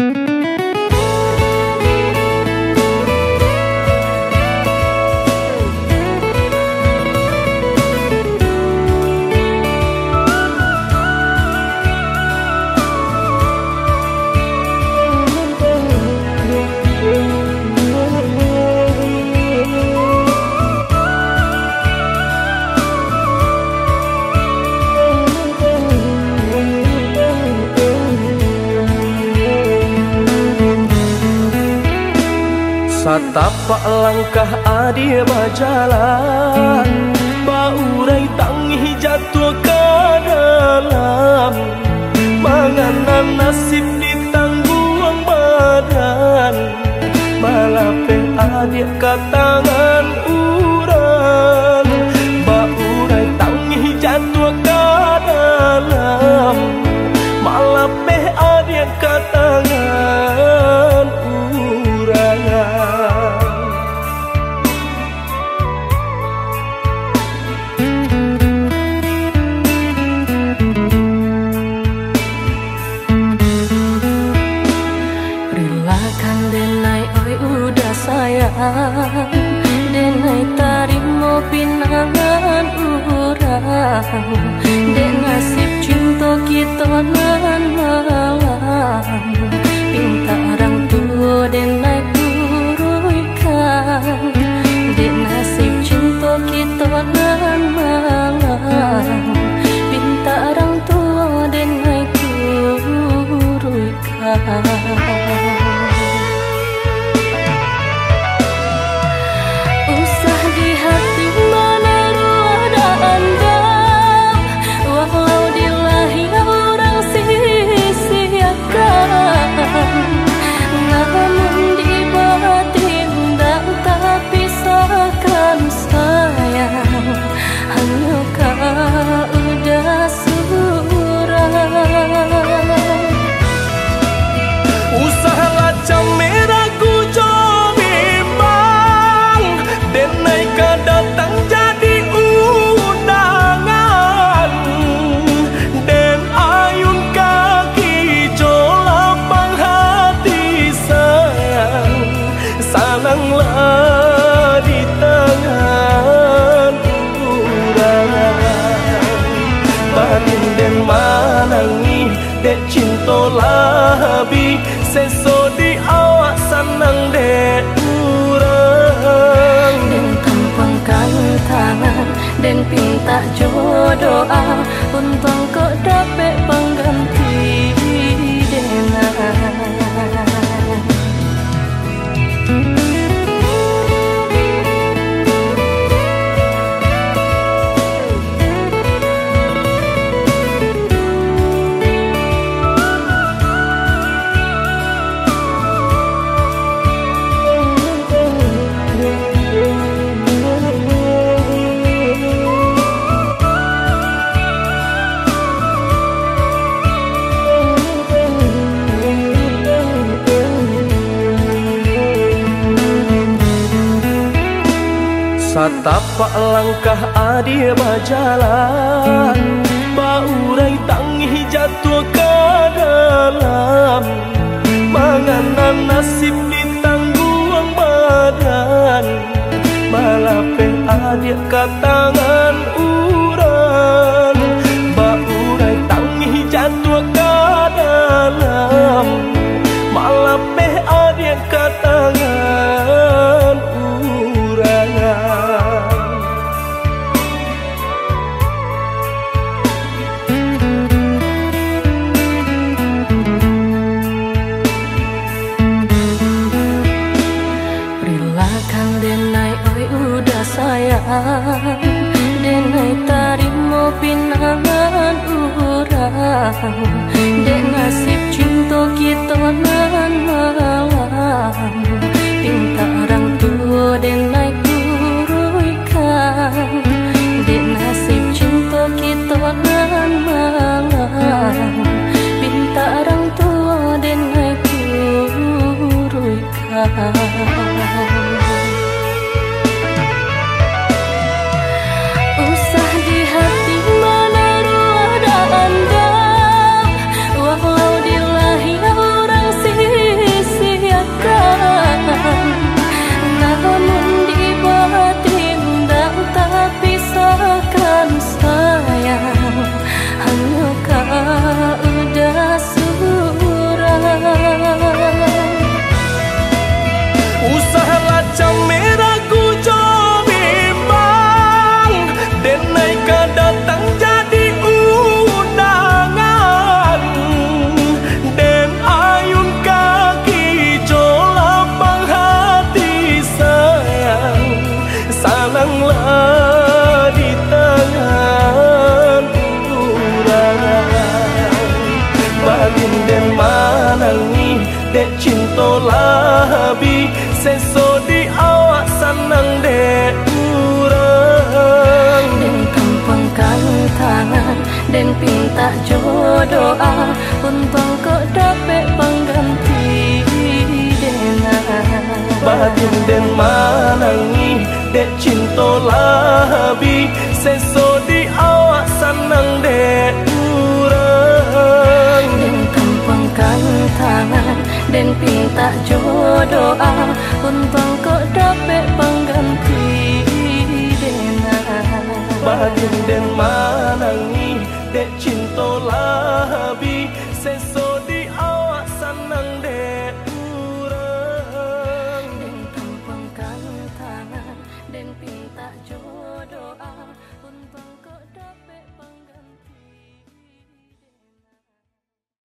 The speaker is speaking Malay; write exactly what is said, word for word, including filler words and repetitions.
Satapak langkah adia berjalan, baurai tangi jatuh ke dalam. Menganan nasib ditanggung badan, malape adia ke tangan urang. Baurai tangi jatuh ke dalam, malape adia ke tangan urang. Denai tarimo pinangan urang, den nasib cinta kita nan malam. Pinta orang tua denai turuikan, den nasib cinta kita nan malam. Pinta orang tua denai turuikan. Namun di batin dan tak pisahkan sayang, hanya kau udah surang. Usaha lacam merah ku bimbang, denai ka datang jadi undangan. Den ayun kaki colapang hati sayang, salanglah di tangan urang. Batin den manangi dek cinta labi, seso di awak senang dek urang. Den kampangkan tangan, den pinta jodoh, untung kau dapat pengganti denai. Satapak langkah adia berjalan, baurai tangi jatuh ke dalam. Menganan nasib ditanggung badan, malape adia ke tangan urang. Baurai tangi jatuh ke dalam, malape adia ke tangan urang. Sayang, denai tarimo pinangan urang, den nasib cinta kita nan malam. Pinta orang tua denai turuikan, den nasib cinta kita nan malam. Pinta orang tua denai turuikan. Walau di lahir orang sih dek cinta labi seso di awak senang dek urang Den kempengkan tangan Den pinta jodoh Untung kok dapet pengganti Dena batin den manangi dek cinta labi seso di awak senang dek urang Den kempengkan tangan Den pinta jodoh Untung kok dapet pengganti Dena batin den manangi dek cinta labi